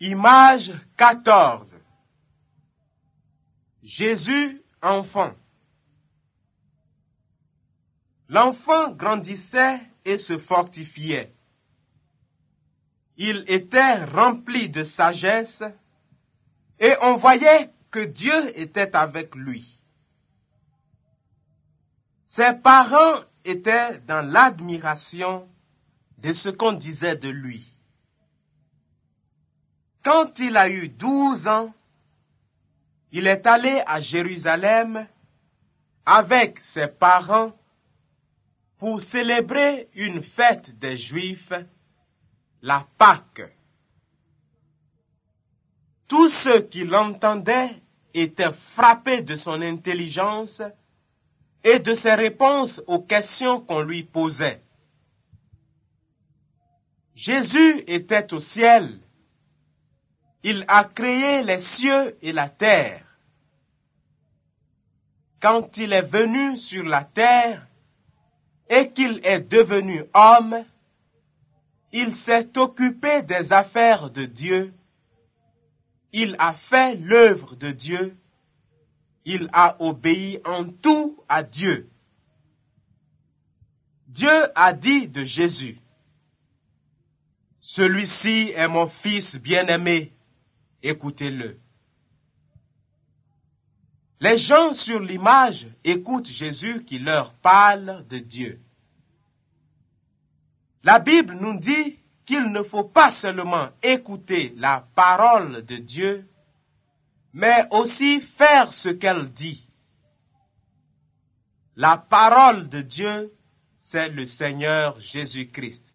Image 14. Jésus enfant. L'enfant grandissait et se fortifiait. Il était rempli de sagesse et on voyait que Dieu était avec lui. Ses parents étaient dans l'admiration de ce qu'on disait de lui. Quand il a eu 12 ans, il est allé à Jérusalem avec ses parents pour célébrer une fête des Juifs, la Pâque. Tous ceux qui l'entendaient étaient frappés de son intelligence et de ses réponses aux questions qu'on lui posait. Jésus était au ciel. Il a créé les cieux et la terre. Quand il est venu sur la terre et qu'il est devenu homme, il s'est occupé des affaires de Dieu. Il a fait l'œuvre de Dieu. Il a obéi en tout à Dieu. Dieu a dit de Jésus: « Celui-ci est mon fils bien-aimé, écoutez-le. » Les gens sur l'image écoutent Jésus qui leur parle de Dieu. La Bible nous dit qu'il ne faut pas seulement écouter la parole de Dieu, mais aussi faire ce qu'elle dit. La parole de Dieu, c'est le Seigneur Jésus-Christ.